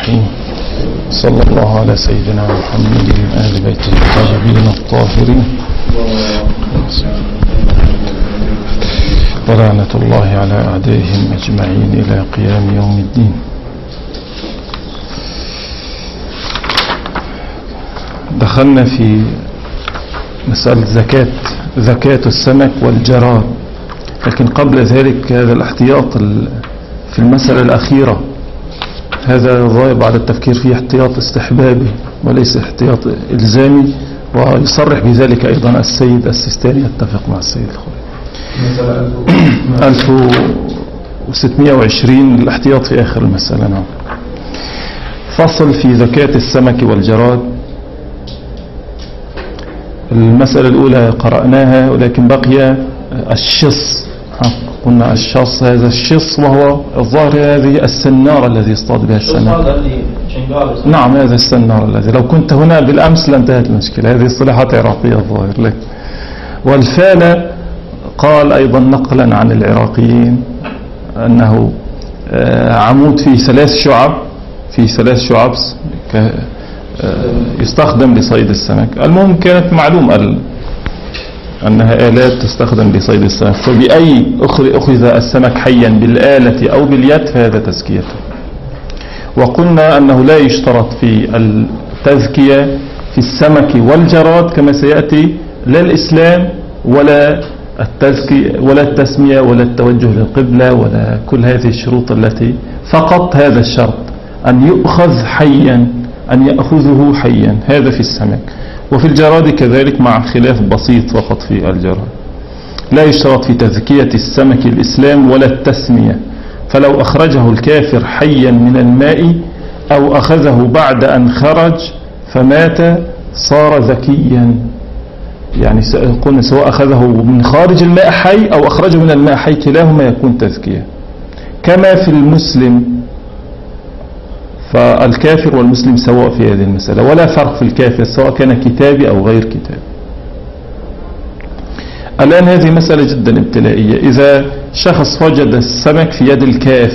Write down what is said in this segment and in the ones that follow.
الرحيم. صلى الله على سيدنا محمد وآل بيته الطيبين الطاهرين، ولعنة الله على أعدائهم أجمعين إلى قيام يوم الدين. دخلنا في مسألة زكاة السمك والجراد، لكن قبل ذلك هذا الاحتياط في المسألة الأخيرة، هذا الغائب على التفكير فيه احتياط استحبابي وليس احتياط إلزامي، ويصرح بذلك أيضا السيد السيستاني، يتفق مع السيد الخوي. 1620 الاحتياط في آخر المسألة. نعم. فصل في زكاة السمك والجراد. المسألة الأولى قرأناها، ولكن بقي الشص. قلنا الشص، هذا الشص وهو الظاهر هذه السنارة الذي يصطاد بها السمك. نعم، هذا السنارة الذي لو كنت هنا بالأمس لانتهت المشكلة. هذه صلاحات عراقية الظاهر لك. والفالة قال أيضا نقلا عن العراقيين أنه عمود فيه 3 شعب، يستخدم لصيد السمك. المهم كانت معلوم أنها آلات تستخدم لصيد السمك، فبأي أخذ السمك حيا بالآلة أو باليد فهذا تزكيته. وقلنا أنه لا يشترط في التزكية في السمك والجراد كما سيأتي لا الإسلام ولا التزكية ولا التسمية ولا التوجه للقبلة ولا كل هذه الشروط التي، فقط هذا الشرط أن يؤخذ حيا، أن يأخذه حيا، هذا في السمك. وفي الجراد كذلك مع خلاف بسيط فقط في الجراد. لا يشترط في تزكية السمك الإسلام ولا التسمية، فلو أخرجه الكافر حيا من الماء أو أخذه بعد أن خرج فمات صار زكيا. يعني قلنا سواء أخذه من خارج الماء حي أو أخرجه من الماء حي كلاهما يكون تزكية. كما في المسلم، فالكافر والمسلم سواء في هذه المسألة، ولا فرق في الكافر سواء كان كتابي أو غير كتابي. الآن هذه مسألة جدا ابتلائية. إذا شخص وجد السمك في يد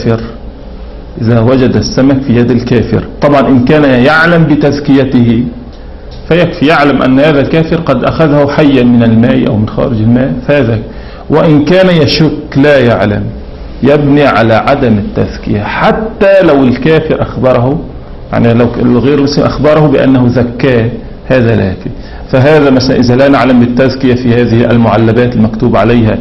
الكافر، طبعا إن كان يعلم بتزكيته فيكفي، يعلم أن هذا الكافر قد أخذه حيا من الماء أو من خارج الماء فهذا. وإن كان يشك لا يعلم يبني على عدم التزكية، حتى لو الكافر أخبره، يعني لو الغير المسلم أخبره بأنه زكاه هذا لا يكفي. فهذا مثلا إذا لا نعلم بالتزكية في هذه المعلبات المكتوب عليها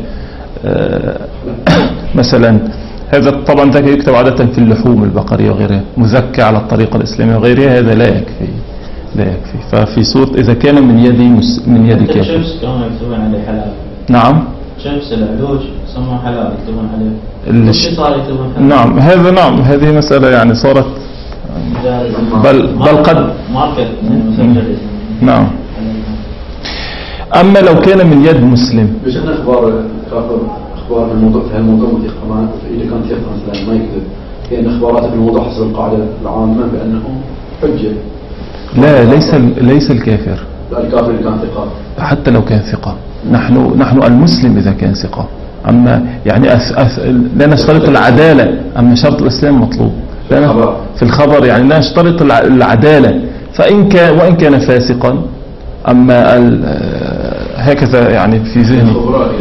مثلا، هذا طبعا ذاك يكتب عادة في اللحوم البقرية وغيرها مزكى على الطريقة الإسلامية وغيرها، هذا لا يكفي. ففي صورة إذا كان من يد كافر. نعم، شمس العلوج يسمون حلال يكتبون عليه. نعم، هذه مسألة يعني صارت بل قد نعم. أما لو كان من يد مسلم، بشأن أخبار في الموضوع، في هالموضوع متيقنات، إذا كان تيقن مثلا ما يكذب، لأن أخباراته في الموضوع حسب القاعدة العامة بأنه حجة. لا، ليس الكافر. الكافر اللي كان ثقة، حتى لو كان ثقة. نحن المسلم إذا كان ثقة، أما يعني لا نشترط العدالة، أما شرط الإسلام مطلوب في الخبر، يعني لا نشترط العدالة. وإن كان فاسقا، أما هكذا يعني في ذهني.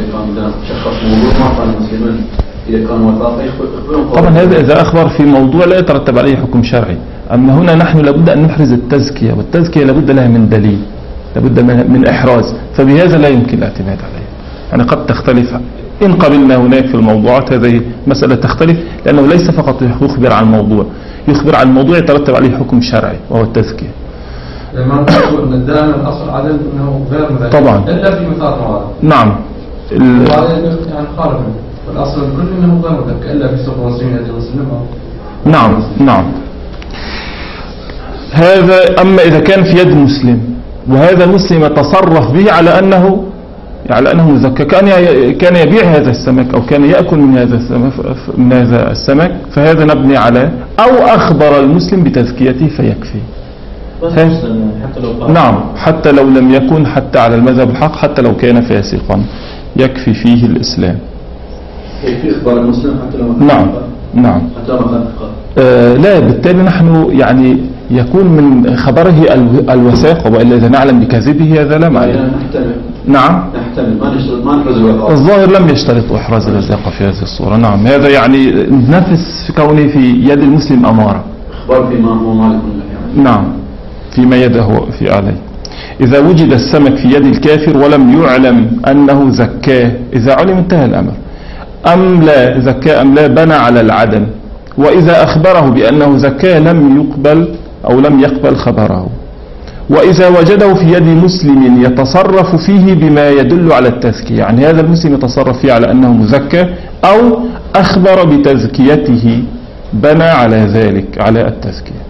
طبعا هذا إذا أخبر في موضوع لا يترتب عليه حكم شرعي. أما هنا نحن لابد أن نحرز التزكية، والتزكية لابد لها من دليل، لابد من إحراز، فبهذا لا يمكن الاعتماد عليه. يعني قد تختلف إن قبلنا هناك في الموضوعات، هذه مسألة تختلف، لأنه ليس فقط يخبر عن الموضوع، يخبر عن الموضوع يترتب عليه حكم شرعي وهو التزكية. لما نقول أن دائما الأصل عدم أنه غير مذكر طبعا، إلا في مثال مواد. نعم، يعني خارج الأصل الكل أنه غير مذكر إلا في سوق المسلمين نعم. هذا أما إذا كان في يد مسلم، وهذا المسلم يتصرف به على أنه مزكى، كان يبيع هذا السمك أو كان يأكل من هذا السمك، فهذا نبني على أو أخبر المسلم بتزكيته فيكفي. نعم، حتى لو لم يكن حتى على المذهب الحق، حتى لو كان فاسقا يكفي فيه الإسلام. يكفي إخبار المسلم حتى لو نعم حتى لو كان ثقة. لا، بالتالي نحن يعني يكون من خبره الوثاقة، وإلا إذا نعلم بكذبه هذا لا معنى. نعم، نحتمل ما نحرز الوثاقة. الظاهر لم يشترط إحراز الوثاقة في هذه الصورة. نعم، هذا يعني نفس في كونه في يد المسلم أمارة. أخبار فيما هو مالك يعني. نعم، فيما يده في عليه. إذا وجد السمك في يد الكافر ولم يعلم أنه زكاه، إذا علم انتهى الأمر، أم لا زكاه أم لا بنى على العدم. وإذا أخبره بأنه زكاه لم يقبل أو لم يقبل خبره. وإذا وجده في يد مسلم يتصرف فيه بما يدل على التزكية، يعني هذا المسلم يتصرف فيه على أنه مزكى أو أخبر بتزكيته، بنى على ذلك على التزكية.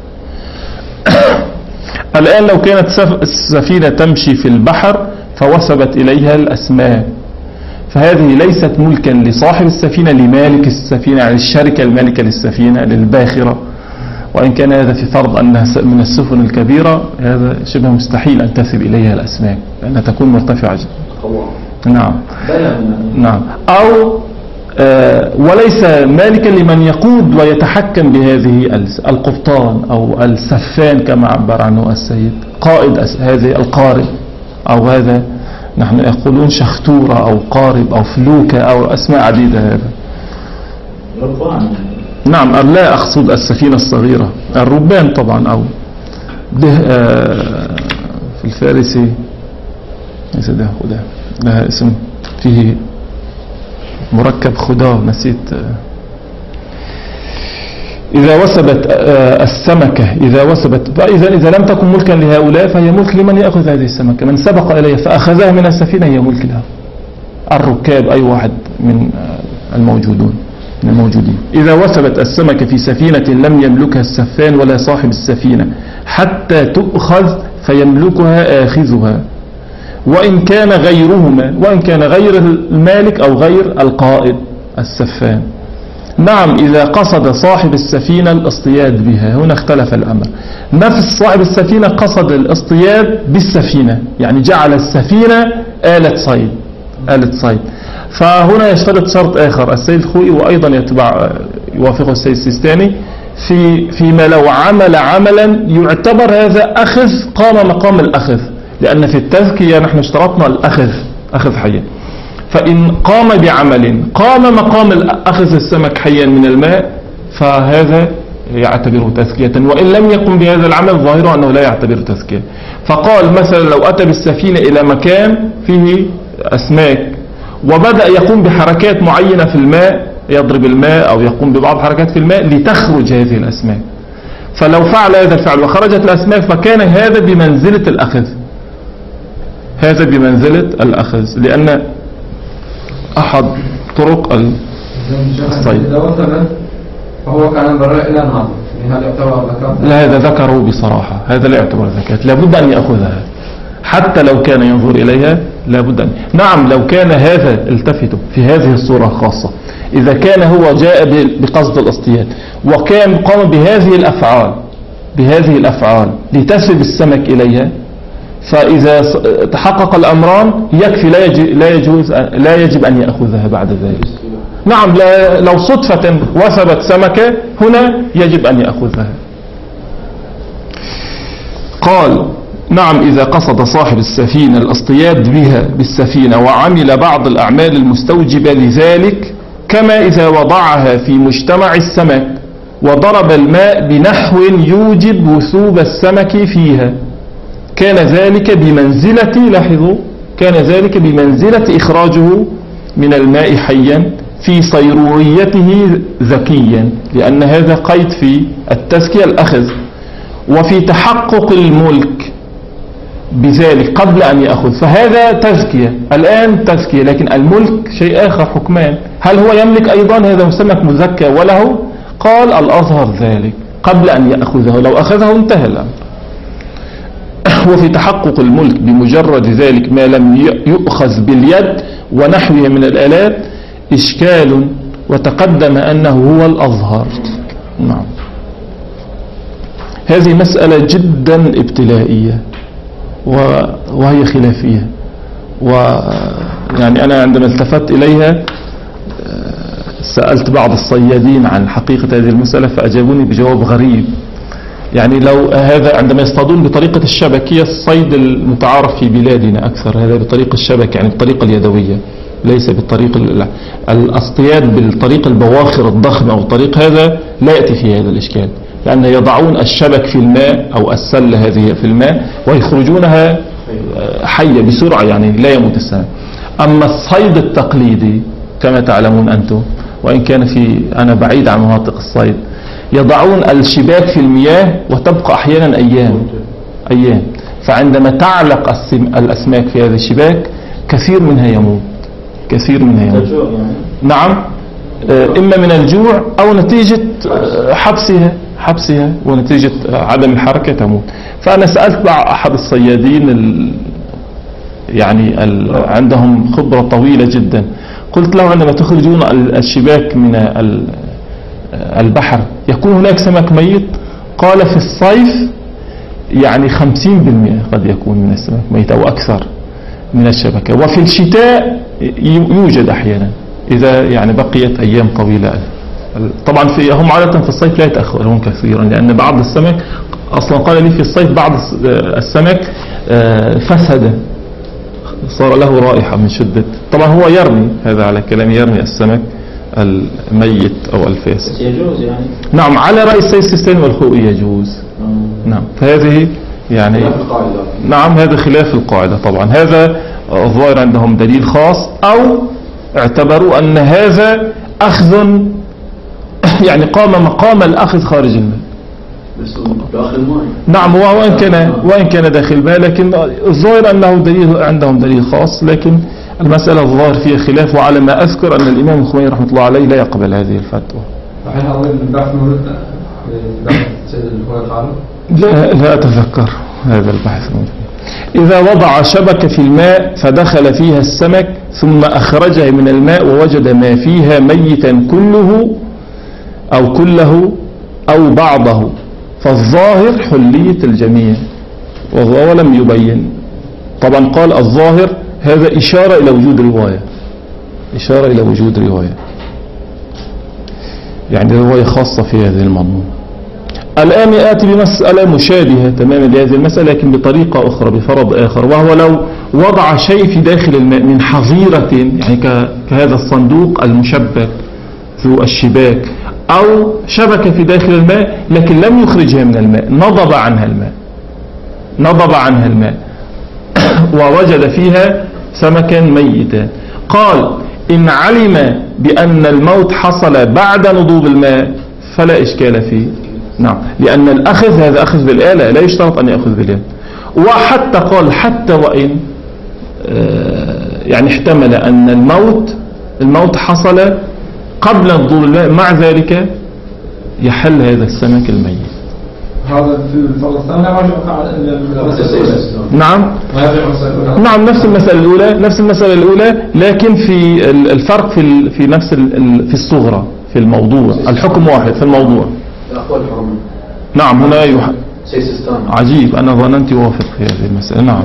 الآن لو كانت السفينة تمشي في البحر فوثبت إليها الأسماك، فهذه ليست ملكا لصاحب السفينة، لمالك السفينة، يعني الشركة المالكة للسفينة للباخرة. وإن كان هذا في فرض أنها من السفن الكبيرة، هذا شبه مستحيل أن تثب إليها الأسماك لأنها تكون مرتفعة جدا. نعم نعم. أو وليس مالكا لمن يقود ويتحكم بهذه القبطان أو السفان كما عبر عنه السيد، قائد هذه القارب، أو هذا نحن يقولون شختورة أو قارب أو فلوكة أو أسماء عديدة. هذا ربان. نعم، لا أقصد السفينة الصغيرة، الربان طبعا، أو ده في الفارسي ليس ده خداه، لها اسم فيه مركب خداه نسيت. إذا وثبت السمكة، إذا وثبت، إذا لم تكن ملكا لهؤلاء فهي ملك لمن يأخذ هذه السمكة، من سبق إليه فأخذها من السفينة هي ملك لها، الركاب أي واحد من الموجودين. إذا وثبت السمكة في سفينة لم يملكها السفان ولا صاحب السفينة حتى تؤخذ فيملكها آخذها، وإن كان غيرهما، وإن كان غير المالك أو غير القائد السفان. نعم، إذا قصد صاحب السفينة الاصطياد بها، هنا اختلف الأمر. نفس صاحب السفينة قصد الاصطياد بالسفينة، يعني جعل السفينة آلة صيد، فهنا يشترط شرط آخر السيد خوئي وأيضا يوافقه السيد السيستاني فيما لو عمل عملا يعتبر هذا أخذ قام مقام الأخذ، لأن في التزكية نحن اشترطنا الأخذ حيا. فإن قام بعمل قام مقام أخذ السمك حيا من الماء فهذا يعتبره تزكية، وإن لم يقم بهذا العمل ظاهره أنه لا يعتبر تزكية. فقال مثلا لو أتى بالسفينة إلى مكان فيه أسماك وبدأ يقوم بحركات معينة في الماء، يضرب الماء أو يقوم ببعض حركات في الماء لتخرج هذه الأسماك، فلو فعل هذا الفعل وخرجت الأسماك فكان هذا بمنزلة الأخذ، لأن أحد طرق الصيد. إذا وثبت فهو كان براء إلى النظر، هل يعتبر ذكاء؟ لا، هذا ذكره بصراحة، هذا لا يعتبر ذكاء، لابد أن يأخذها حتى لو كان ينظر إليها، لابد أن. نعم، لو كان هذا التفتوا في هذه الصورة الخاصة، إذا كان هو جاء بقصد الاصطياد وكان قام بهذه الأفعال لتسب السمك إليها، فإذا تحقق الأمران يكفي، لا يجب أن يأخذها بعد ذلك. نعم، لو صدفة وثبت سمكة هنا يجب أن يأخذها. قال نعم، إذا قصد صاحب السفينة الاصطياد بها بالسفينة وعمل بعض الأعمال المستوجبة لذلك، كما إذا وضعها في مجتمع السمك وضرب الماء بنحو يوجب وثوب السمك فيها، كان ذلك بمنزلة إخراجه من الماء حيا في صيروريته ذكيا، لأن هذا قيد في التزكية الأخذ، وفي تحقق الملك بذلك قبل أن يأخذ، فهذا تزكية الآن تزكية، لكن الملك شيء آخر، حكمان. هل هو يملك أيضا هذا سمك مزكى وله؟ قال الأظهر ذلك قبل أن يأخذه، لو أخذه انتهى الأمر. وفي تحقق الملك بمجرد ذلك ما لم يؤخذ باليد ونحوه من الآلات إشكال، وتقدم أنه هو الأظهر. نعم، هذه مسألة جدا ابتلائية وهي خلافية، ويعني أنا عندما التفت إليها سألت بعض الصيادين عن حقيقة هذه المسألة فأجابوني بجواب غريب. يعني لو هذا عندما يصطادون بطريقة الشبك، هي الصيد المتعارف في بلادنا أكثر، هذا بطريقة الشبك يعني بالطريقة اليدوية، ليس بالطريقة الاصطياد بالطريقة البواخر الضخمة أو الطريق، هذا لا يأتي في هذا الإشكال، لأن يضعون الشبك في الماء أو السلة هذه في الماء ويخرجونها حية بسرعة، يعني لا يموت السمك. أما الصيد التقليدي كما تعلمون أنتم، وإن كان أنا بعيد عن مناطق الصيد، يضعون الشباك في المياه وتبقى أحيانا أيام، فعندما تعلق الأسماك في هذا الشباك كثير منها يموت. نعم، إما من الجوع أو نتيجة حبسها ونتيجة عدم الحركة تموت. فأنا سألت أحد الصيادين يعني عندهم خبرة طويلة جدا، قلت له عندما تخرجون الشباك من البحر يكون هناك سمك ميت؟ قال في الصيف يعني 50% قد يكون من السمك ميت أو أكثر من الشبكة، وفي الشتاء يوجد أحيانا إذا يعني بقيت أيام طويلة. طبعا هم عادة في الصيف لا يتأخرون كثيرا، لأن بعض السمك أصلا قال لي في الصيف بعض السمك فسد، صار له رائحة من شدة. طبعا هو يرمي، هذا على كلام، يرمي السمك الميت أو الفاسد. يجوز يعني؟ نعم، على رأي السيد السيستاني والخوئي يجوز. نعم، فهذه يعني نعم هذا خلاف القاعدة. طبعا هذا الظاهر عندهم دليل خاص، أو اعتبروا أن هذا أخذ يعني قام مقام الأخذ خارج الماء. داخل الماء. نعم، وإن كان داخل الماء، لكن الظاهر أنه عندهم دليل خاص، لكن المسألة الظاهر فيها خلاف. وعلى ما أذكر أن الإمام الخميني رحمة الله عليه لا يقبل هذه الفتوى. لا أتذكر هذا البحث. إذا وضع شبكة في الماء فدخل فيها السمك ثم أخرجها من الماء ووجد ما فيها ميتا كله أو بعضه، فالظاهر حلية الجميع، ولم يبين. طبعا قال الظاهر هذا إشارة إلى وجود رواية، يعني رواية خاصة في هذه المضمون. الآن يأتي بمسألة مشابهة تماما لهذه المسألة، لكن بطريقة أخرى، بفرض آخر، وهو لو وضع شيء في داخل الماء من حظيرة، يعني كهذا الصندوق المشبك ذو الشباك، أو شبكة في داخل الماء لكن لم يخرجها من الماء، نضب عنها الماء ووجد فيها سمكا ميتا. قال إن علم بأن الموت حصل بعد نضوب الماء فلا إشكال فيه. نعم، لأن الأخذ هذا أخذ بالآلة، لا يشترط أن يأخذ باليد. وحتى قال حتى وإن يعني احتمل أن الموت حصل قبل نضوب الماء، مع ذلك يحل هذا السمك الميت. هذا في الفرق الثاني نعم، نفس المسألة الأولى، لكن في الفرق في نفس في الصغرى في الموضوع، الحكم واحد في الموضوع. نعم، هنا عجيب، أنا ظننت يوافق في هذه المسألة. نعم،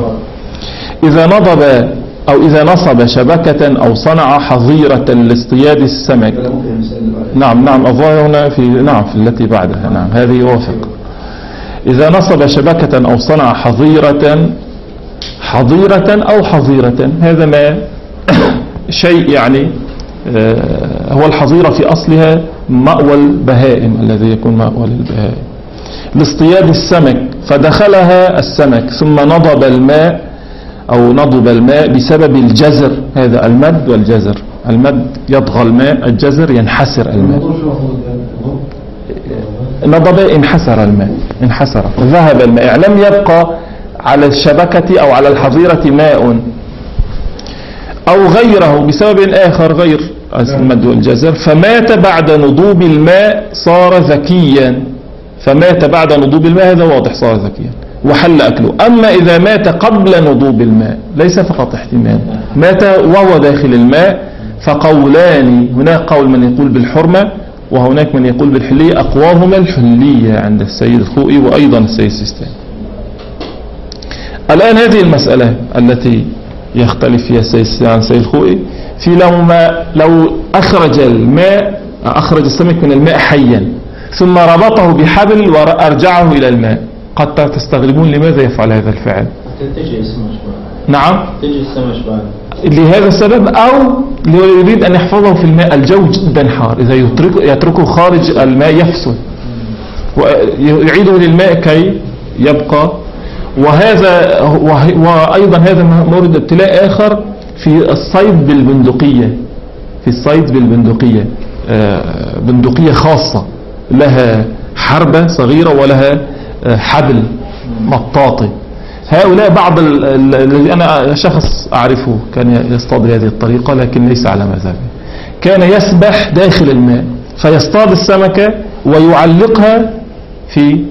إذا نصب شبكة أو صنع حظيرة لاصطياد السمك. نعم الظاهر هنا في التي بعدها. نعم، هذه يوافق. إذا نصب شبكة أو صنع حظيرة أو حظيرة، هذا ما شيء يعني هو الحظيرة في أصلها مأوى البهائم، الذي يكون مأوى للبهائم، لاصطياد السمك، فدخلها السمك ثم نضب الماء بسبب الجزر، هذا المد والجزر، المد يطغى الماء، الجزر ينحسر الماء. نضب انحسر ذهب الماء، لم يبقى على الشبكة أو على الحظيرة ماء، أو غيره بسبب آخر غير المد والجزر، فمات بعد نضوب الماء صار ذكيا. هذا واضح، صار ذكيا وحل أكله. أما إذا مات قبل نضوب الماء، ليس فقط احتمال، مات وهو داخل الماء، فقولان، هناك قول من يقول بالحرمة وهناك من يقول بالحلية، أقواهما الحلية عند السيد الخوئي وأيضا السيد السيستاني. الآن هذه المسألة التي يختلف فيها السيد السيستاني عن السيد الخوئي في لو أخرج السمك من الماء حيا ثم ربطه بحبل وأرجعه إلى الماء، قد تستغربون لماذا يفعل هذا الفعل. تجي السمك نعم، تجي السمك بعد لهذا السبب أو يريد أن يحفظه في الماء. الجو جدا حار، إذا يتركه خارج الماء يفسد، ويعيده للماء كي يبقى. وأيضا هذا مورد ابتلاء آخر في الصيد بالبندقية. بندقية خاصة لها حربة صغيرة ولها حبل مطاطي. هؤلاء بعض الذي أنا شخص أعرفه كان يصطاد بهذه الطريقة، لكن ليس على مذهبي. كان يسبح داخل الماء فيصطاد السمكة ويعلقها في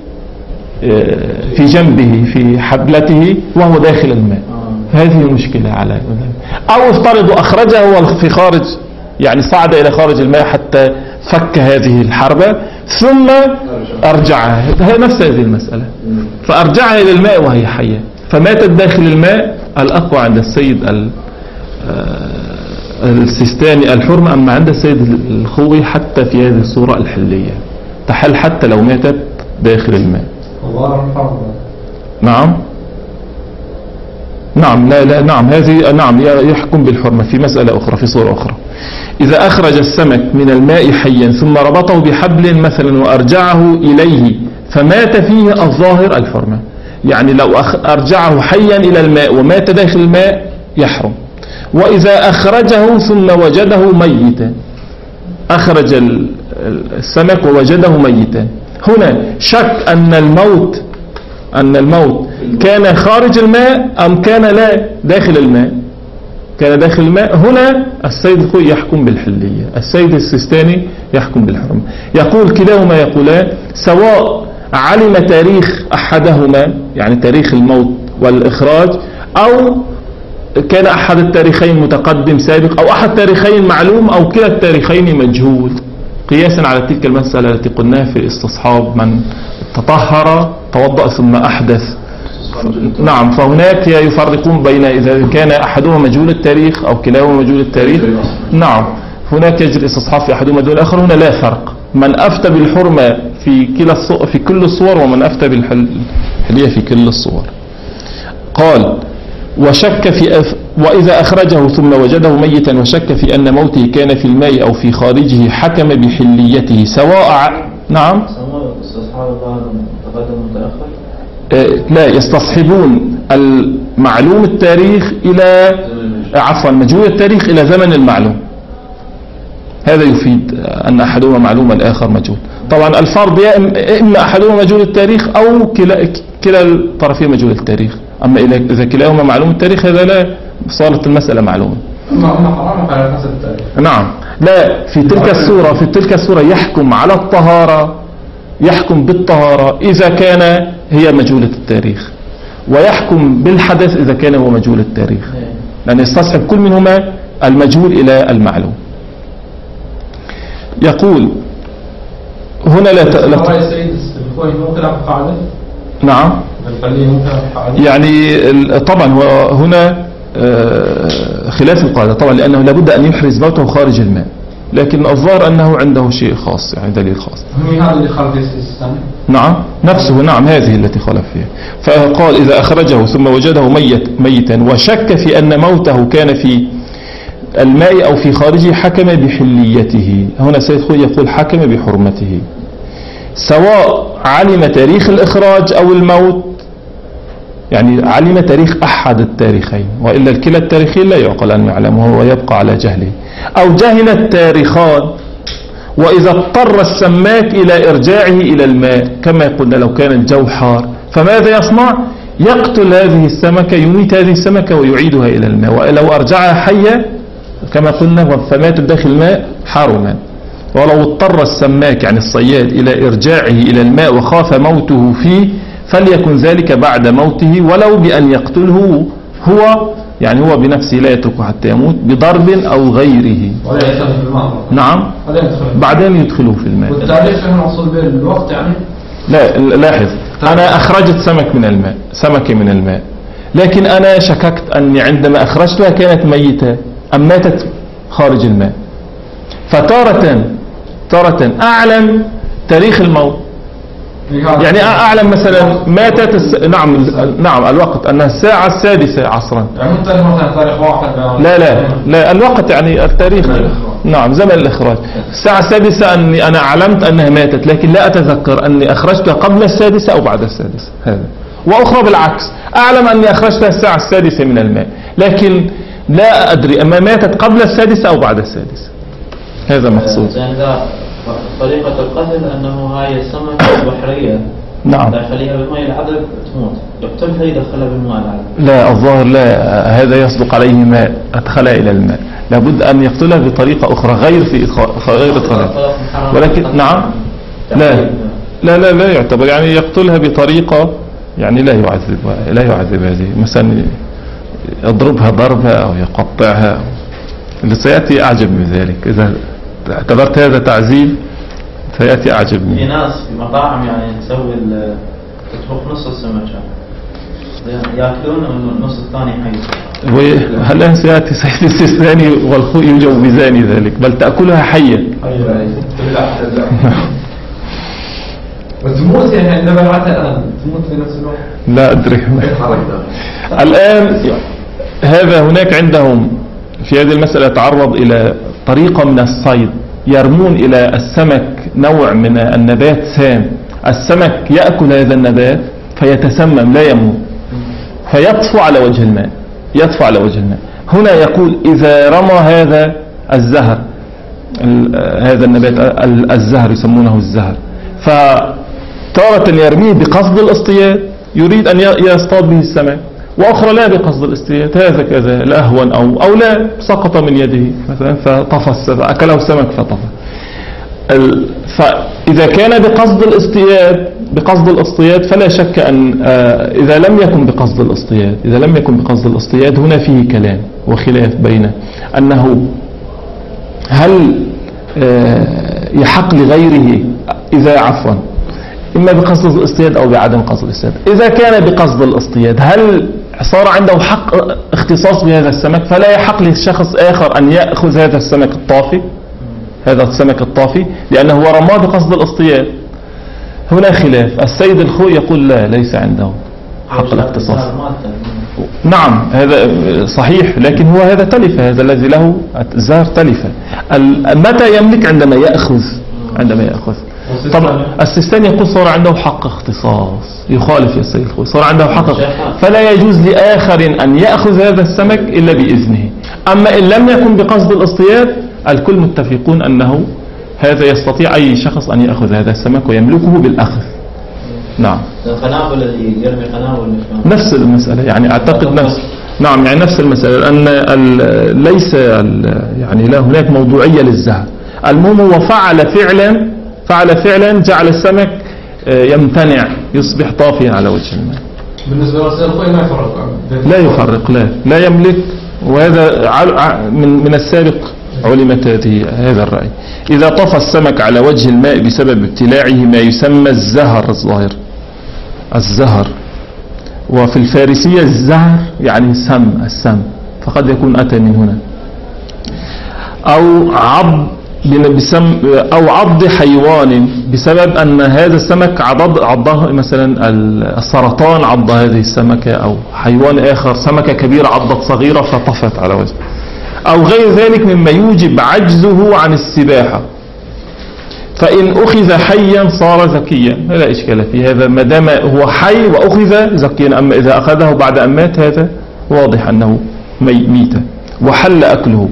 جنبه في حبلته وهو داخل الماء. هذه المشكلة على أو افترضوا أخرجه هو في خارج، يعني صعد إلى خارج الماء حتى فك هذه الحربة ثم أرجعها، نفس هذه المسألة، فأرجعها إلى الماء وهي حية فماتت داخل الماء. الأقوى عند السيد السيستاني الحرمة، أما عند السيد الخوي حتى في هذه الصورة الحلية تحل حتى لو ماتت داخل الماء. نعم لا نعم هذه نعم يحكم بالحرمة في مسألة أخرى في صورة أخرى. إذا أخرج السمك من الماء حيا ثم ربطه بحبل مثلا وأرجعه إليه فمات فيه الظاهر الحرمة، يعني لو أرجعه حيا إلى الماء ومات داخل الماء يحرم. وإذا أخرجه ثم وجده ميتا، أخرج السمك ووجده ميتا، هنا شك أن الموت كان خارج الماء أم كان لا داخل الماء. كان داخل الماء، هنا السيد الخوي يحكم بالحلية، السيد السيستاني يحكم بالحرمة. يقول كلاهما يقولان سواء علم تاريخ أحدهما يعني تاريخ الموت والإخراج، أو كان أحد التاريخين متقدم سابق، أو أحد التاريخين معلوم، أو كلا التاريخين مجهول، قياسا على تلك المسألة التي قلناها في استصحاب من تطهر توضأ ثم أحدث. نعم، فهناك يفرقون بين إذا كان أحدهما مجهول التاريخ أو كلاهما مجهول التاريخ. نعم، هناك يجري استصحاب في أحدهما دون الآخر. هنا لا فرق، من أفتى بالحرمة في كل الصور، ومن أفتى بالحلية في كل الصور. قال وشك وإذا أخرجه ثم وجده ميتا وشك في أن موته كان في الماء أو في خارجه حكم بحليته سواء. نعم، لا يستصحبون المعلوم التاريخ إلى مجهول التاريخ إلى زمن المعلوم. هذا يفيد أن أحدهما معلوم الآخر مجهول. طبعا الفرض إما أحدهما مجهول التاريخ أو كلا الطرفين مجهول التاريخ. أما إذا كلاهما معلوم التاريخ هذا لا، صارت المسألة معلومة. نعم، لا في تلك الصورة يحكم على الطهارة، يحكم بالطهارة إذا كان هي مجهولة التاريخ، ويحكم بالحدث إذا كان هو مجهول التاريخ، لأن يستصحب كل منهما المجهول إلى المعلوم. يقول هنا نعم، يعني طبعا هنا خلاف القاعدة طبعا، لأنه لابد أن يحرز موته خارج الماء، لكن الظاهر أنه عنده شيء خاص، يعني دليل خاص. هذا اللي خالف السيستاني. نعم نفسه، نعم هذه التي خالف فيها. فقال إذا أخرجه ثم وجده ميتا وشك في أن موته كان في الماء أو في خارجه حكم بحليته. هنا سيد خوي يقول حكم بحرمته سواء علم تاريخ الإخراج أو الموت، يعني علم تاريخ أحد التاريخين، وإلا كلا التاريخين لا يعقل أن يعلمه ويبقى على جهله، أو جهل التاريخان. وإذا اضطر السماك إلى إرجاعه إلى الماء كما قلنا لو كان الجو حار، فماذا يصنع؟ يقتل هذه السمكة، يميت هذه السمكة ويعيدها إلى الماء. ولو أرجعها حية كما قلنا فماتت داخل الماء حرما. ولو اضطر السماك يعني الصياد إلى إرجاعه إلى الماء وخاف موته فيه فليكن ذلك بعد موته، ولو بأن يقتله هو، يعني هو بنفسه لا يتركه حتى يموت بضرب أو غيره. ولا يدخل في الماء. نعم، بعدين يدخله في الماء. والتاريخ هنا وصل بالوقت يعني. لا لاحظ، أنا أخرجت سمك من الماء، سمكة من الماء، لكن أنا شككت أني عندما أخرجتها كانت ميتة أم ماتت خارج الماء. فتارة أعلم تاريخ الموت، يعني أعلم مثلا ماتت نعم الوقت أنها الساعة 6 عصرا. يعني مو تاريخ مثلا تاريخ واحد. لا الوقت يعني التاريخ. نعم زمن الإخراج الساعة 6 أني أنا علمت أنها ماتت، لكن لا أتذكر أني أخرجتها قبل 6 أو بعد 6 هذا. وأخرى بالعكس، أعلم أني أخرجتها الساعة 6 من الماء، لكن لا أدري أما ماتت قبل 6 أو بعد 6. هذا مقصود. طريقة القتل أنه هاي السمكة البحرية نعم داخليها بالماء العذب تموت، يقتلها يدخلها بالماء العذب. لا الظاهر لا، هذا يصدق عليه ماء أدخلها إلى الماء، لابد أن يقتلها بطريقة أخرى غير إدخالها. ولكن نعم لا يعتبر، يعني يقتلها بطريقة يعني لا يعذب هذه، مثلا يضربها ضربة أو يقطعها، اللي سيأتي أعجب من ذلك. إذا اعتبرت هذا تعذيب سيأتي أعجب منه. في ناس في مطاعم يعني تسوي تطبخ نص السمكة يأكلون والنص الثاني حي. وهلا سيأتي سيد السيستاني والخوء يجوزان ذلك، بل تأكلها حية. وتموت يعني عندما العتاء تموت في نفس الوقت. لا أدري. الآن هذا هناك عندهم في هذه المسألة تعرض إلى طريقة من الصيد، يرمون إلى السمك نوع من النبات سام، السمك يأكل هذا النبات فيتسمم لا يموت، فيطفو على وجه الماء. هنا يقول إذا رمى هذا الزهر، هذا النبات الزهر يسمونه الزهر، فتارة يرميه بقصد الاصطياد، يريد أن يصطاد به السمك، وأخرى لا بقصد الاصطياد، هذا كذا الأهون أو لا سقط من يده مثلا فطفى أكله السمك فطفى. فإذا كان بقصد الاصطياد فلا شك أن إذا لم يكن بقصد الاصطياد هنا فيه كلام وخلاف بين أنه هل يحق لغيره إذا إما بقصد الاصطياد أو بعدم قصد الاصطياد. إذا كان بقصد الاصطياد هل صار عنده حق اختصاص بهذا السمك، فلا يحق لشخص آخر أن يأخذ هذا السمك الطافي لأنه هو رماه بقصد الاصطياد. هنا خلاف. السيد الخوء يقول لا، ليس عنده حق الاختصاص. نعم هذا صحيح، لكن هو هذا تلفة، هذا الذي له الزهر تلفة. متى يملك؟ عندما يأخذ. طبعا السيستاني يقول صار عنده حق اختصاص، يخالف يا السيد الخوي، صار عنده حق فلا يجوز لآخر أن يأخذ هذا السمك إلا بإذنه. أما إن لم يكن بقصد الاصطياد الكل متفقون أنه هذا يستطيع أي شخص أن يأخذ هذا السمك ويملكه بالأخذ. نعم القنابل الذي يرمي قنابل نفس المسألة، يعني أعتقد نفس المسألة، أن ليس يعني لا هناك موضوعية للزهر. المهم هو فعل فعلا جعل السمك يمتنع، يصبح طافيا على وجه الماء. بالنسبة للسيد الخوي ما يفرق؟ لا يفرق، لا يملك، وهذا من السابق علمت هذا الرأي. إذا طفى السمك على وجه الماء بسبب ابتلاعه ما يسمى الزهر، وفي الفارسية الزهر يعني السم، فقد يكون أتى من هنا، أو عض حيوان بسبب أن هذا السمك عضه مثلا السرطان عض هذه السمكة، أو حيوان آخر سمكة كبيرة عضت صغيرة فطفت على وجهه، أو غير ذلك مما يوجب عجزه عن السباحة. فإن أخذ حيا صار زكيا، لا إشكال في هذا ما دام هو حي وأخذ زكيا. أما إذا أخذه بعد أن مات هذا واضح أنه ميت وحل أكله.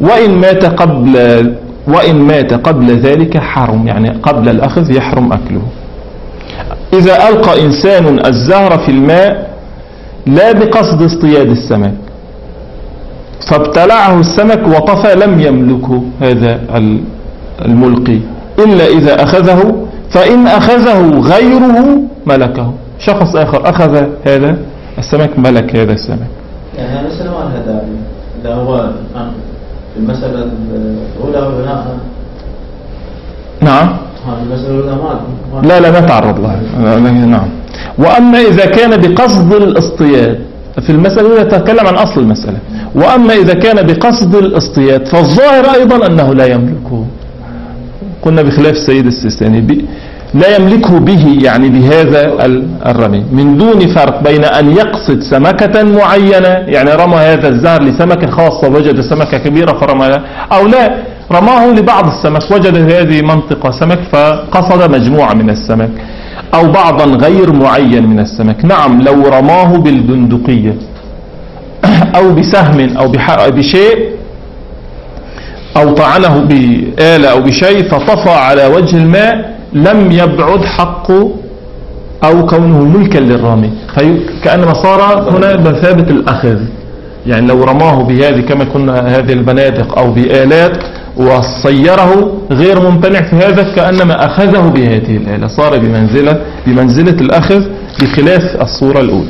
وإن مات قبل ذلك حرم، يعني قبل الأخذ يحرم أكله. إذا ألقى إنسان الزهر في الماء لا بقصد اصطياد السمك فابتلعه السمك وطفى لم يملكه هذا الملقي إلا إذا أخذه، فإن أخذه غيره ملكه، شخص آخر أخذ هذا السمك ملك هذا السمك. يعني هذا سلمان هذا إذا هو في المسألة الأولى بناء. نعم المسألة الأولى لا ما تعرض لها. نعم. وأما إذا كان بقصد الاصطياد في المسألة يتكلم عن أصل المسألة. وأما إذا كان بقصد الاصطياد فالظاهر أيضا أنه لا يملكه. قلنا بخلاف السيد السيستاني لا يملكه به، يعني بهذا الرمي، من دون فرق بين أن يقصد سمكة معينة، يعني رمى هذا الزهر لسمكة خاصة وجد سمكة كبيرة فرمى، أو لا رماه لبعض السمك وجد هذه منطقة سمك فقصد مجموعة من السمك، أو بعضا غير معين من السمك. نعم لو رماه بالبندقية أو بسهم أو بشيء، أو طعنه بآلة أو بشيء فطفى على وجه الماء، لم يبعد حقه أو كونه ملكا للرامي، فكأنما صار هنا بثابة الأخذ. يعني لو رماه بهذه كما كنا هذه البنادق أو بآلات وصيره غير ممتنع في هذا، كأنما أخذه بهذه الآلة، صار بمنزلة الأخذ بخلاف الصورة الأولى.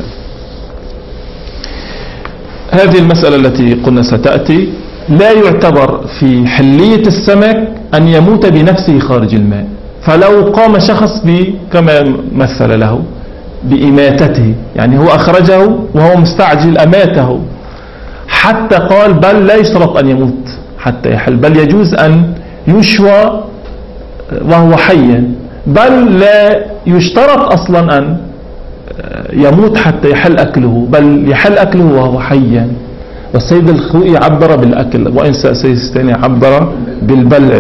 هذه المسألة التي قلنا ستأتي. لا يعتبر في حلية السمك أن يموت بنفسه خارج الماء، فلو قام شخص كما مثل له بإماتته، يعني هو أخرجه وهو مستعجل أماته، حتى قال بل لا يشترط أن يموت حتى يحل، بل يجوز أن يشوى وهو حيا، بل لا يشترط أصلا أن يموت حتى يحل أكله، بل يحل أكله وهو حيا. والسيد الخوئي عبر بالأكل، وإن السيد الثاني عبر بالبلع.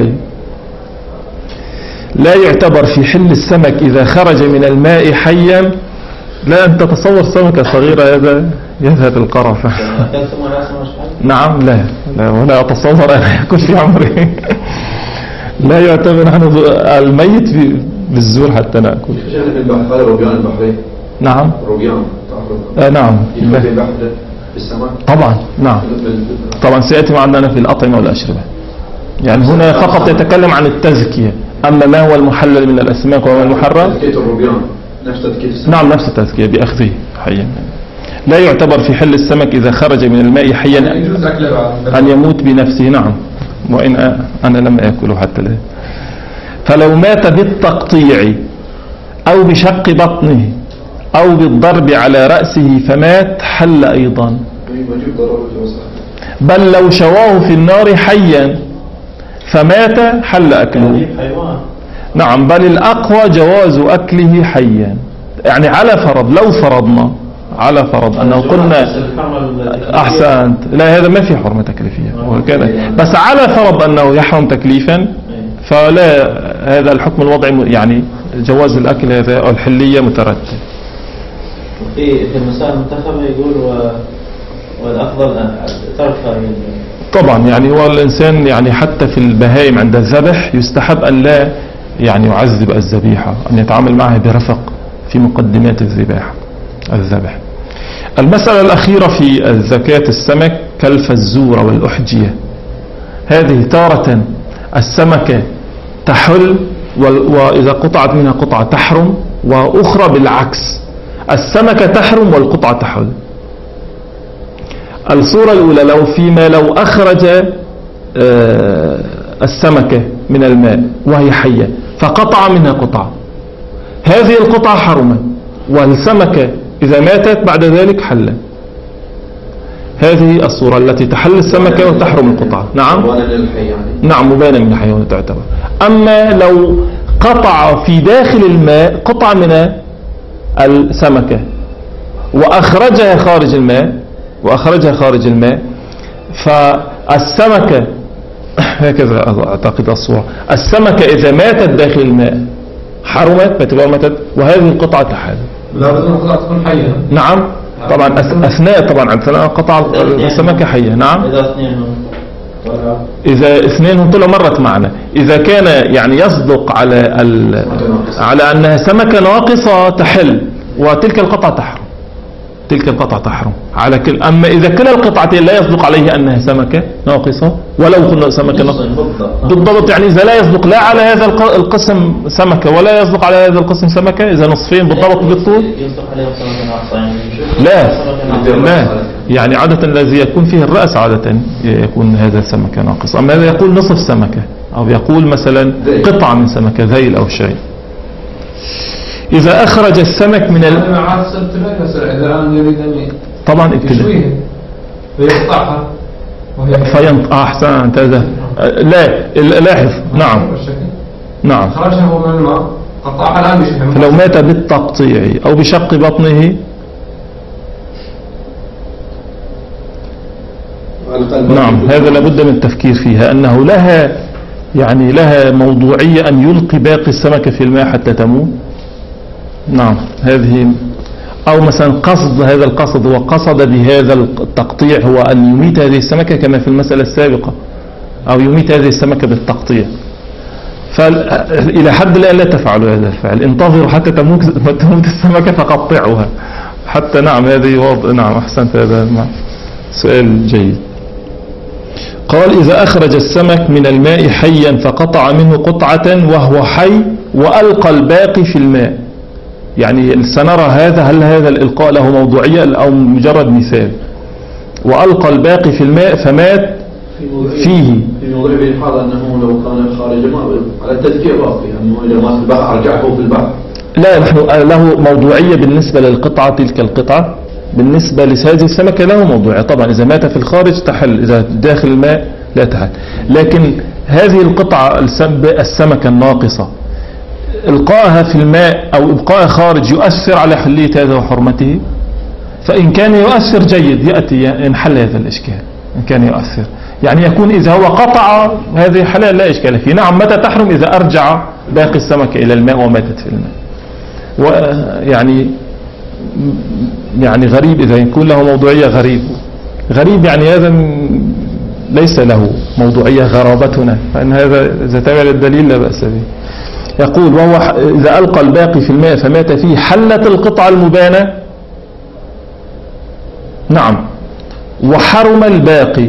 لا يعتبر في حل السمك إذا خرج من الماء حيا. لا أن تتصور سمكة صغيرة هذا يذهب القرفة. نعم لا ولا أتصور أن يكون في عمري. لا يعتبر نحن الميت بالزور حتى نأكل. هذا روبيان البحرين. نعم روبيان. نعم بالسمك. طبعا نعم طبعا سيأتي معنا في الأطعمة والأشربة. يعني هنا فقط يتكلم عن التزكية، أما ما هو المحلل من الأسماك وما المحرم تزكية الروبيان نفس تزكية السمك. نعم نفس التزكية بأخذه حيا. لا يعتبر في حل السمك إذا خرج من الماء حيا أن يموت بنفسه. نعم وإن أنا لم أكله حتى الآن. فلو مات بالتقطيع أو بشق بطنه أو بالضرب على رأسه فمات حل أيضا، بل لو شواه في النار حيا فمات حل أكله. نعم بل الأقوى جواز أكله حيا. يعني على فرض، لو فرضنا على فرض أنه قلنا أحسنت، لا هذا ما في حرمة تكليفية وكذا، بس على فرض أنه يحرم تكليفا فلا، هذا الحكم الوضعي يعني جواز الأكل هذا أو الحلية مترتب. في المسائل المنتخبة يقول والأفضل تركها. طبعا يعني هو الإنسان يعني حتى في البهائم عند الذبح يستحب أن لا يعني يعذب الذبيحة، أن يتعامل معها برفق في مقدمات الذبح. المسألة الأخيرة في الزكاة السمك كالفزورة والأحجية. هذه تارة السمكة تحل وإذا قطعت منها قطعة تحرم، وأخرى بالعكس السمكة تحرم والقطعة تحل. الصورة الأولى لو أخرج السمكة من الماء وهي حية فقطع منها قطعة، هذه القطعة حرمت، والسمكة إذا ماتت بعد ذلك حل. هذه الصورة التي تحل السمكة وتحرم القطعة. نعم مبانا من الحيوان تعتبر. أما لو قطع في داخل الماء قطعة من السمكة وأخرجها خارج الماء فالسمكة هكذا أعتقد الصورة، السمكة إذا ماتت داخل الماء حرمت ماتت، وهذه القطعة تحل. لا بد أن القطعة تكون حية. نعم طبعا أثناء قطع السمكة حية. نعم إذا اثنين طلعوا مرت معنا. إذا كان يعني يصدق على أنها سمكة ناقصة تحل، وتلك القطعة تحرم على كل. أما إذا كلا القطعتين لا يصدق عليه أنها سمكة ناقصة، ولو كنا سمكة ناقصة بالضبط، يعني إذا لا يصدق لا على هذا القسم سمكة ولا يصدق على هذا القسم سمكة، إذا نصفين بالضبط بالطول لا يعني عادة الذي يكون فيه الرأس عادة يكون هذا سمكة ناقص. أما هذا يقول نصف سمكة أو يقول مثلا قطعة من سمكة ذيل أو شيء. إذا أخرج السمك من إذا الآن يريد أن طبعا ابتداء يشويها ويقطعها أحسنت هذا. لا لاحظ. نعم نعم. خرجها هو من الماء قطعها الآن بشكل فلو مات بالتقطيع أو بشق بطنه نعم هذا لابد من التفكير فيها أنه لها موضوعية أن يلقي باقي السمكة في الماء حتى تموت. نعم هذه أو مثلا قصد هذا القصد هو قصد بهذا التقطيع هو أن يميت هذه السمكة كما في المسألة السابقة أو يميت هذه السمكة بالتقطيع. فإلى حد الآن لا تفعلوا هذا الفعل انتظروا حتى تموت السمكة فقطعوها حتى. نعم هذه واضح. نعم أحسنت هذا سؤال جيد. قال إذا أخرج السمك من الماء حيا فقطع منه قطعة وهو حي وألقى الباقي في الماء. يعني سنرى هل هذا الإلقاء له موضوعية أو مجرد مثال. وألقى الباقي في الماء فمات فيه. في موضوع بالحال أنه لو كان خارج الماء على التذكير باقي أنه إذا مات في البحر أرجعه في البحر. لا نحن له موضوعية بالنسبة للقطعة تلك القطعة. بالنسبة لهذه السمكة له موضوعية طبعا. إذا مات في الخارج تحل إذا داخل الماء لا تحل. لكن هذه القطعة السمكة الناقصة إلقائها في الماء أو إبقائها خارج يؤثر على حلية هذا وحرمته. فإن كان يؤثر جيد يأتي ينحل هذا الإشكال. إن كان يؤثر يعني يكون إذا هو قطع هذه حلال لا إشكال فيه. نعم متى تحرم إذا أرجع باقي السمكة إلى الماء وماتت في الماء. يعني غريب إذا يكون له موضوعية غريب يعني هذا ليس له موضوعية غرابتنا. فإن هذا إذا تابع الدليل لا بأس به. يقول وهو إذا ألقى الباقي في الماء فمات فيه حلت القطعة المبانة. نعم وحرم الباقي.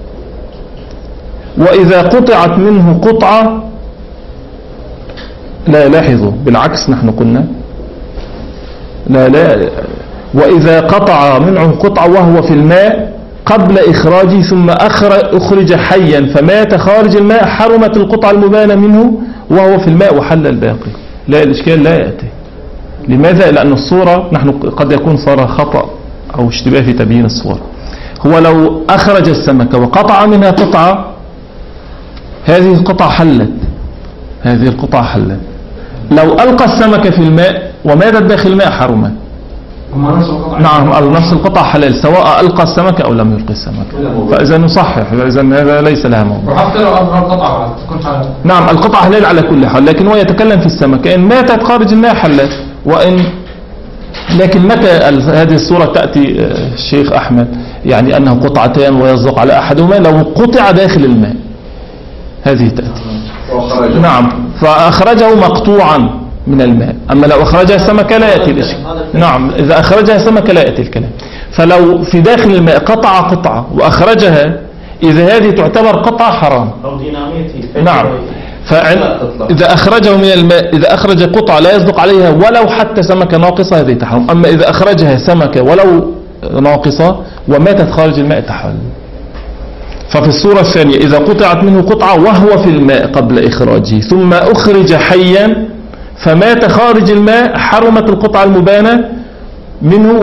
وإذا قطعت منه قطعة لا لاحظوا بالعكس نحن قلنا لا وإذا قطع منه قطعة وهو في الماء قبل إخراجه ثم أخرج حيا فمات خارج الماء حرمت القطعة المبانة منه وهو في الماء وحل الباقي. لا الإشكال لا يأتي. لماذا؟ لأن الصورة نحن قد يكون صار خطأ أو اشتباه في تبيين الصورة. هو لو أخرج السمكة وقطع منها قطعة هذه القطعة حلت. لو ألقى السمكة في الماء وماتت داخل الماء حرمت. نعم نفس القطعة حلال سواء ألقى السمكة أو لم يلقي السمكة. فإذا نصحح إذا هذا ليس لها موضوع. وحتى لو ألقى القطعة تكون حلال. نعم القطعة حلال على كل حال. لكن هو يتكلم في السمكة إن ماتت خارج الماء حلت. لكن متى هذه الصورة تأتي الشيخ أحمد يعني أنه قطعتان ويصدق على أحدهما لو قطع داخل الماء هذه تأتي. نعم فأخرجه مقطوعا من الماء. أما لو أخرجها السمكة لا يأتي الإشكال. نعم إذا أخرجها السمكة لا يأتي الكلام. فلو في داخل الماء قطع قطعة وأخرجها إذا هذه تعتبر قطعة حرام. نعم فإذا أخرجه من الماء إذا أخرج قطعة لا يصدق عليها ولو حتى سمكة ناقصة هذه تحرم. أما إذا أخرجها سمكة ولو ناقصة وماتت خارج الماء تحل. ففي الصورة الثانية إذا قطعت منه قطعة وهو في الماء قبل إخراجه ثم أخرج حيا فمات خارج الماء حرمت القطعة المبانة منه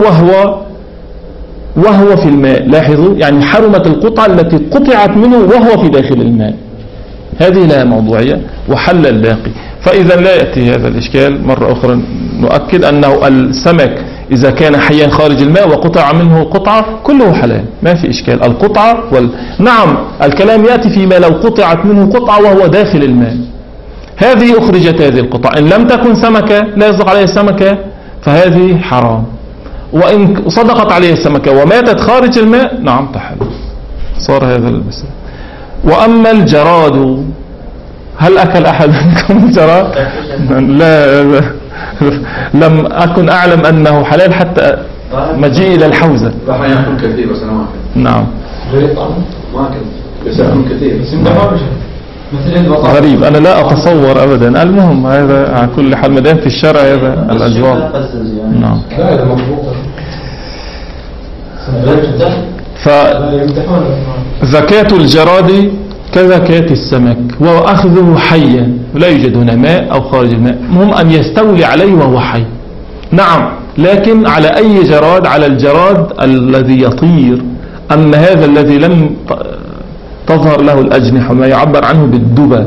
وهو في الماء. لاحظوا يعني حرمت القطعة التي قطعت منه وهو في داخل الماء. هذه لها موضوعية وحل الباقي. فإذا لا يأتي هذا الإشكال. مرة أخرى نؤكد أنه السمك إذا كان حيا خارج الماء وقطع منه قطعة كله حلال ما في إشكال. القطعة نعم الكلام يأتي فيما لو قطعت منه قطعة وهو داخل الماء هذه أخرجت هذه القطعة. إن لم تكن سمكة لا يصدق عليها السمكة فهذه حرام. وإن صدقت عليها السمكة وماتت خارج الماء نعم تحل. صار هذا المثال. وأما الجراد هل أكل أحد منكم الجراد؟ لا لم أكن أعلم أنه حلال حتى مجيء إلى الحوزة. راح يأكل كثير بس أنا ما أكل. نعم ما أكل بس يأكل كثير. غريب أنا لا أتصور أبدا. المهم هذا على كل حال مدام في الشارع هذا الأجواء. نعم فزكاة الجراد كزكاة السمك وأخذه حيا ولا يوجد هنا ماء أو خارج الماء. المهم أن يستولي عليه وهو حي. نعم لكن على أي جراد؟ على الجراد الذي يطير. أما هذا الذي لم تظهر له الأجنحة ما يعبر عنه بالدبى،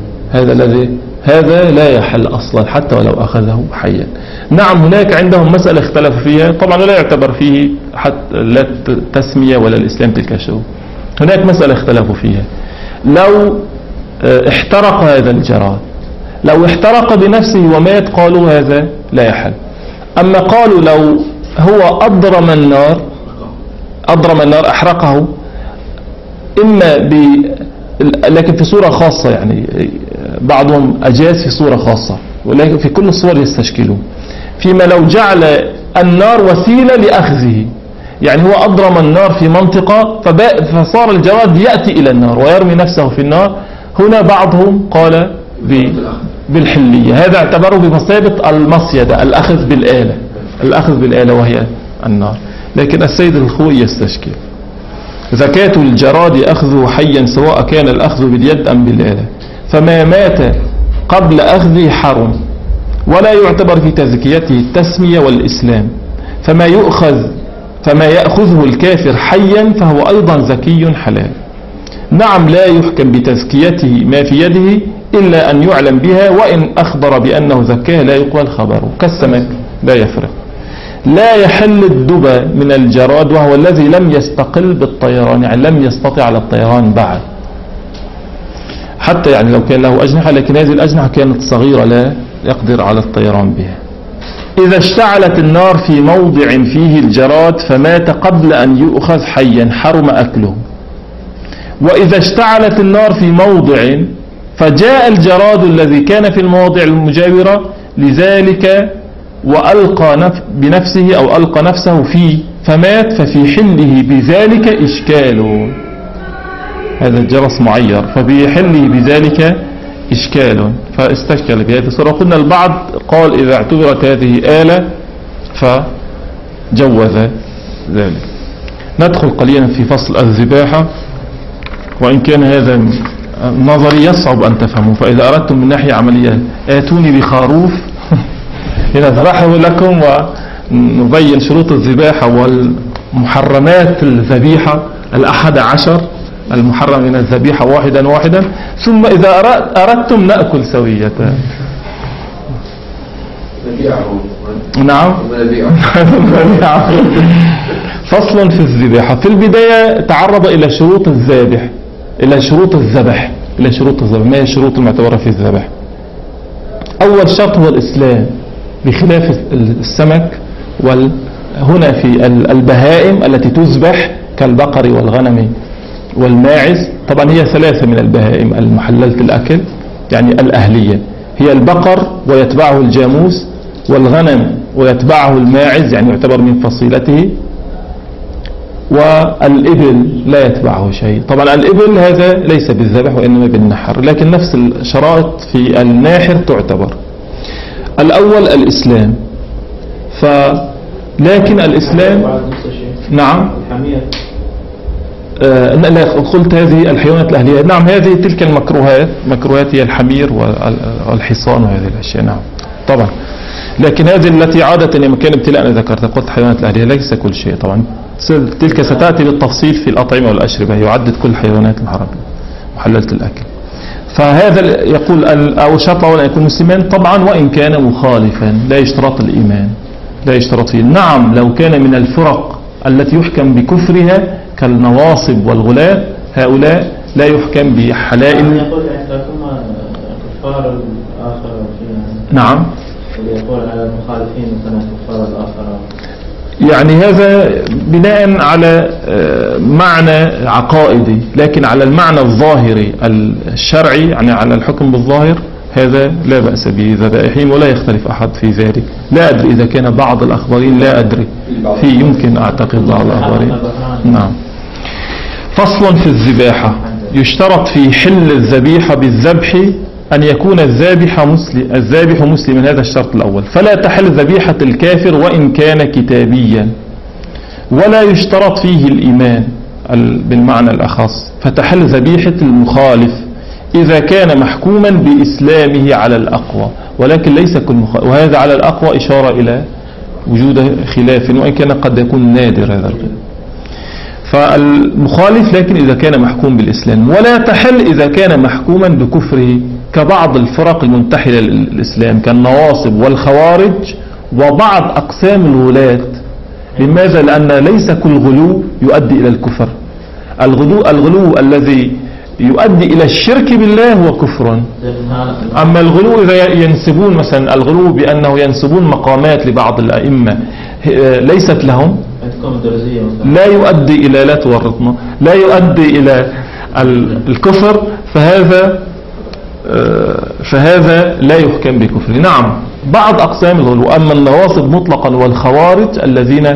هذا لا يحل أصلا حتى ولو أخذه حيا. نعم هناك عندهم مسألة اختلفوا فيها، طبعا لا يعتبر فيه حتى لا التسمية ولا الإسلام تلك شو. هناك مسألة اختلفوا فيها، لو احترق هذا الجراد، لو احترق بنفسه ومات قالوا هذا لا يحل. أما قالوا لو هو أضرم النار أحرقه، إما لكن في صورة خاصة، يعني بعضهم أجاز في صورة خاصة، ولكن في كل الصور يستشكلون. فيما لو جعل النار وسيلة لأخذه، يعني هو أضرم النار في منطقة فصار الجراد يأتي إلى النار ويرمي نفسه في النار، هنا بعضهم قال بالحلية، هذا اعتبره بمثابة المصيدة، الأخذ بالآلة وهي النار. لكن السيد الخوئي يستشكل زكاة الجراد أخذه حيا سواء كان الأخذ باليد أم بالآلة، فما مات قبل أخذه حرم، ولا يعتبر في تزكيته التسمية والإسلام، فما يأخذه الكافر حيا فهو أيضا زكي حلال. نعم لا يحكم بتزكيته ما في يده إلا أن يعلم بها، وإن أخبر بأنه زكاه لا يقبل خبره، كالسمك لا يفرق. لا يحل الدبى من الجراد وهو الذي لم يستقل بالطيران، يعني لم يستطع على الطيران بعد، حتى يعني لو كان له أجنحة، لكن هذه الأجنحة كانت صغيرة لا يقدر على الطيران بها. إذا اشتعلت النار في موضع فيه الجراد فمات قبل أن يؤخذ حيا حرم أكله. وإذا اشتعلت النار في موضع فجاء الجراد الذي كان في المواضع المجاورة لذلك وألقى بنفسه أو ألقى نفسه فيه فمات، ففي حله بذلك إشكال، هذا الجرس معير، ففي حله بذلك إشكال، فاستشكل بهذه الصورة. قلنا البعض قال إذا اعتبرت هذه آلة فجوز ذلك. ندخل قليلا في فصل الذباحة، وإن كان هذا نظري يصعب أن تفهموا، فإذا أردتم من ناحية عملية آتوني بخروف لنذبحه لكم ونبين شروط الذباحة والمحرمات الذبيحة 11 المحرم من الذبيحة واحدا، ثم إذا أردتم نأكل سوية. نعم. فصل في الذباحة. في البداية تعرض إلى شروط الذبح، إلى شروط الذبح. ما هي الشروط المعتبرة في الذبح؟ أول شرط هو الإسلام، بخلاف السمك هنا في البهائم التي تذبح كالبقر والغنم والماعز. طبعا هي 3 من البهائم المحللة الأكل، يعني الأهلية، هي البقر ويتبعه الجاموس، والغنم ويتبعه الماعز يعني يعتبر من فصيلته، والإبل لا يتبعه شيء. طبعا الإبل هذا ليس بالذبح وإنما بالنحر، لكن نفس الشرائط في الناحر تعتبر. الأول الإسلام، لكن الإسلام نعم لا قلت هذه الحيوانات الأهلية، نعم هذه تلك المكروهات هي الحمير والحصان وهذه الأشياء، نعم طبعا. لكن هذه التي عادة يوم كان ابتلاء أنا ذكرت قلت حيوانات الأهلية ليس كل شيء، طبعا تلك ستأتي بالتفصيل في الأطعمة والأشربة، يعدد كل حيوانات المحرمة محللة الأكل. فهذا يقول أو شرط أن يكون مسلمان طبعا، وإن كان مخالفا لا يشترط الإيمان، لا يشترط فيه. نعم لو كان من الفرق التي يحكم بكفرها كالنواصب والغلاة، هؤلاء لا يحكم بحلائل. يقول كفار الآخر نعم يقول على المخالفين مثلا كفار الآخر، يعني هذا بناء على معنى عقائدي، لكن على المعنى الظاهري الشرعي يعني على الحكم بالظاهر هذا لا بأس به ذبائحهم، ولا يختلف أحد في ذلك. لا أدري إذا كان بعض الأخبارين، لا أدري في يمكن أعتقد بعض الأخبارين. نعم. فصل في يشترط في حل الذبيحة بالذبح أن يكون الذابح مسلما، هذا الشرط الأول. فلا تحل ذبيحة الكافر وإن كان كتابيا، ولا يشترط فيه الإيمان بالمعنى الأخص، فتحل ذبيحة المخالف إذا كان محكوما بإسلامه على الأقوى، ولكن ليس كل مخالف، وهذا على الأقوى إشارة إلى وجود خلاف وإن كان قد يكون نادر هذا الخلاف. فالمخالف لكن إذا كان محكوم بالإسلام، ولا تحل إذا كان محكوما بكفره كبعض الفرق المنتحلة للإسلام كالنواصب والخوارج وبعض أقسام الغلاة. لماذا؟ لأن ليس كل غلو يؤدي إلى الكفر. الغلو الذي يؤدي إلى الشرك بالله هو كفر. أما الغلو إذا ينسبون مثلا الغلو بأنه ينسبون مقامات لبعض الأئمة ليست لهم، لا يؤدي إلى لا تورطنا، لا يؤدي إلى الكفر، فهذا لا يحكم بكفر. نعم بعض أقسام الغلو. أما النواصب مطلقا والخوارج الذين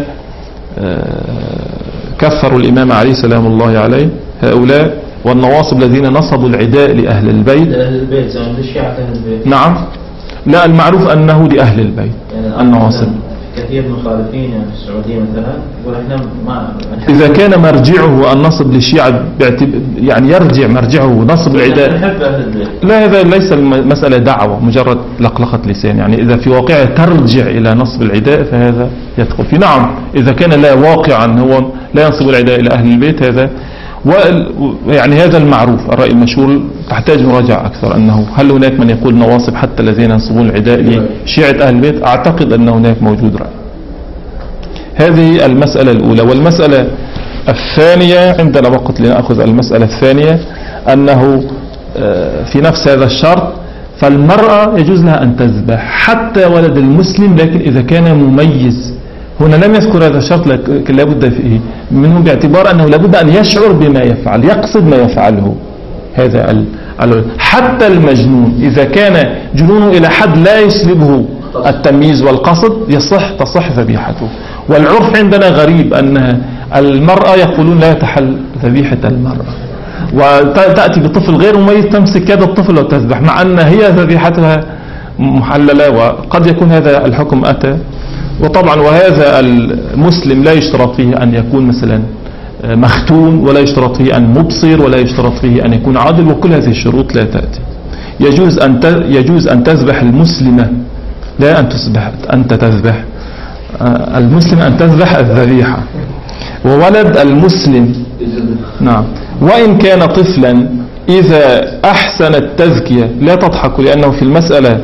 كفروا الإمام علي سلام الله عليه هؤلاء، والنواصب الذين نصبوا العداء لأهل البيت. نعم لا المعروف أنه لأهل البيت يعني النواصب. كثير من المخالفين يعني في السعودية مثلا يقول احنا ما إذا كان مرجعه النصب للشيعة يعني يرجع مرجعه نصب العداء، لا هذا ليس المسألة دعوة مجرد لقلقة لسان. يعني إذا في واقعه ترجع إلى نصب العداء فهذا يدخل في. نعم إذا كان لا واقعا هو لا ينصب العداء إلى أهل البيت هذا يعني هذا المعروف. الرأي المشهور تحتاج مراجعة أكثر أنه هل هناك من يقول نواصب حتى الذين ينصبون العداء لشيعة أهل البيت؟ أعتقد أن هناك موجود رأي. هذه المسألة الأولى. والمسألة الثانية عندنا وقت لنأخذ المسألة الثانية أنه في نفس هذا الشرط فالمرأة يجوز لها أن تذبح حتى ولد المسلم لكن إذا كان مميز. هنا لم يذكر هذا الشرط لكن لابد فيه منه باعتبار أنه لابد أن يشعر بما يفعل، يقصد ما يفعله. هذا حتى المجنون إذا كان جنونه إلى حد لا يسلبه التمييز والقصد تصح ذبيحته. والعرف عندنا غريب أن المرأة يقولون لا تحل ذبيحة المرأة، وتأتي بطفل غير مميز تمسك يد الطفل وتذبح مع أن هي ذبيحتها محللة، وقد يكون هذا الحكم أتى. وطبعا وهذا المسلم لا يشترط فيه أن يكون مثلا مختون، ولا يشترط فيه أن مبصر، ولا يشترط فيه أن يكون عادل، وكل هذه الشروط لا تأتي. يجوز أن تذبح المسلمة، لا أن تذبح أنت تذبح المسلم، أن تذبح الذبيحة. وولد المسلم نعم وإن كان طفلا إذا أحسن التزكية. لا تضحكوا لأنه في المسألة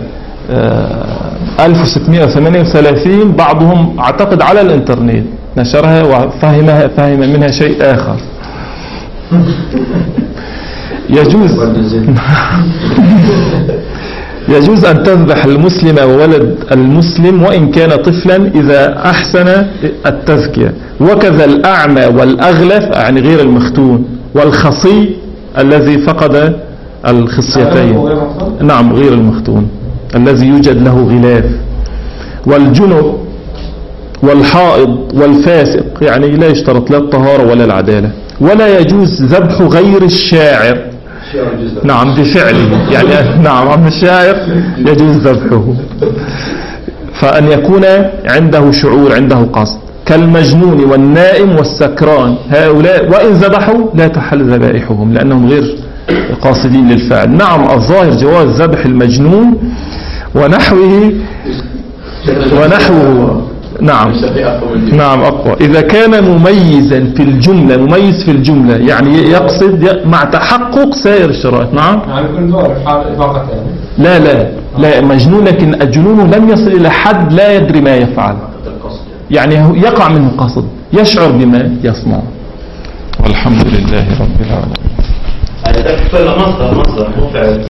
1638 بعضهم اعتقد على الانترنت نشرها وفهم منها شيء آخر. يجوز أن تذبح المسلمة وولد المسلم وإن كان طفلا إذا أحسن التزكية، وكذا الأعمى والأغلف يعني غير المختون، والخصي الذي فقد الخصيتين. نعم غير المختون الذي يوجد له غلاف، والجنب والحائض والفاسق يعني لا يشترط لا الطهارة ولا العدالة. ولا يجوز ذبح غير الشاعر نعم بفعله يعني نعم عم الشاعر يجوز ذبحه، فأن يكون عنده شعور عنده قصد كالمجنون والنائم والسكران. هؤلاء وإن ذبحوا لا تحل ذبائحهم لأنهم غير قاصدين للفعل. نعم الظاهر جواز ذبح المجنون ونحوه نعم أقوى إذا كان مميزا في الجملة، مميز في الجملة يعني يقصد مع تحقق سائر الشرائط. نعم لا مجنون لكن الجنون لم يصل إلى حد لا يدري ما يفعل، يعني يقع منه قصد يشعر بما يصنع. والحمد لله رب العالمين. هذا مصدر مو فعل.